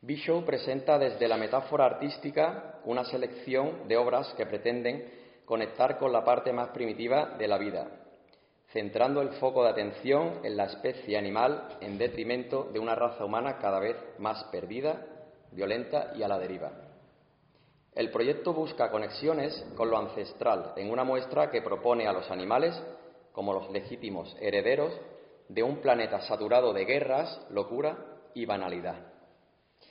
Bishop presenta desde la metáfora artística una selección de obras que pretenden conectar con la parte más primitiva de la vida, centrando el foco de atención en la especie animal en detrimento de una raza humana cada vez más perdida, violenta y a la deriva. El proyecto busca conexiones con lo ancestral en una muestra que propone a los animales como los legítimos herederos de un planeta saturado de guerras, locura y banalidad.